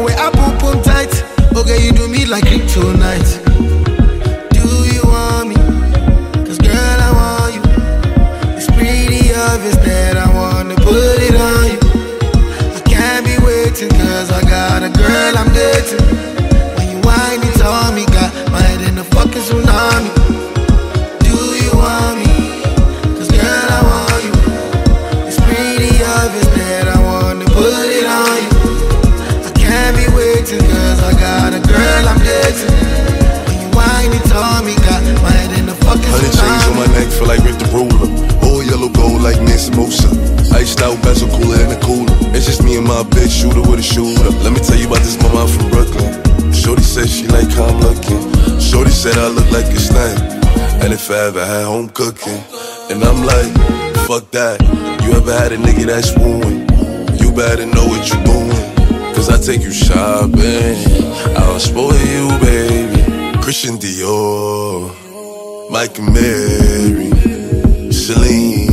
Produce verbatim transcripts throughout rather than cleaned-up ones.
way I poop on tight. Okay, you do me like kryptonite. Do you want me? Cause girl, I want you. It's pretty obvious that I wanna put it on you. I can't be waiting cause I got a girl I'm dating. When you whine it on me, got my head in the fucking tsunami. Do you want me? Cause girl, I want you. It's pretty obvious that I wanna put it on you. I can't be waiting cause I got a girl I'm dating. When you whine it on me, got my head in the fucking Hundred chains on my neck, feel like Rick the Ruler. All yellow gold like Nancy Musa. Iced out bezel cooler in the cooler. It's just me and my bitch, shooter with a shooter. Let me tell you about this mama from Brooklyn. Shorty said she like how I'm looking. Shorty said I look like a snack. And if I ever had home cooking. And I'm like, fuck that. You ever had a nigga that's wooing? You better know what you doing. Cause I take you shopping. I'll spoil you, baby. Christian Dior, Mike and Mary, Celine.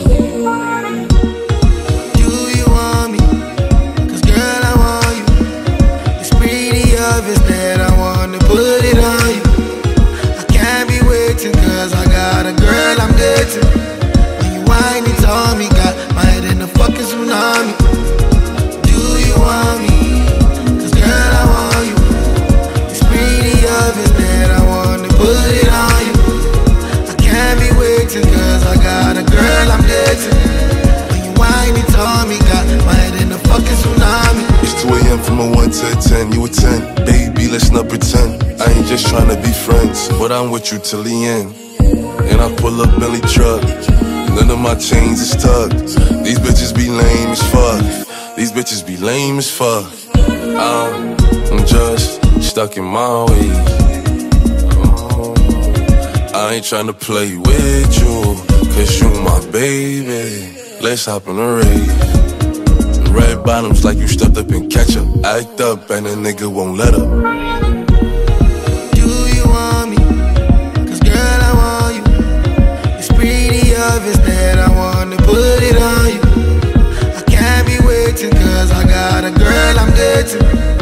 Do you want me? Cause girl, I want you. It's pretty obvious that I wanna put it on you. I can't be waiting cause I got a girl I'm dating. When you whine it on me, got my head in the fucking tsunami. Do you want me? Cause girl, I want you. It's pretty obvious that I wanna put it on you. I can't be waiting cause I got a girl I'm dating. When you whine it on me, got my head in the fucking tsunami. It's two a.m. from a one to a ten, you a ten. Baby, let's not pretend. I ain't just tryna be friends, but I'm with you till the end. And I pull up Billy truck. None of my chains is tucked. These bitches be lame as fuck. These bitches be lame as fuck. I'm, I'm just stuck in my ways. Oh, I ain't tryna play with you, cause you my baby. Let's hop on a rave. Red bottoms like you stepped up in ketchup. Act up and a nigga won't let up. Do you want me? Cause girl, I want you. It's pretty obvious that I wanna put it on you. I can't be waiting cause I got a girl I'm dating.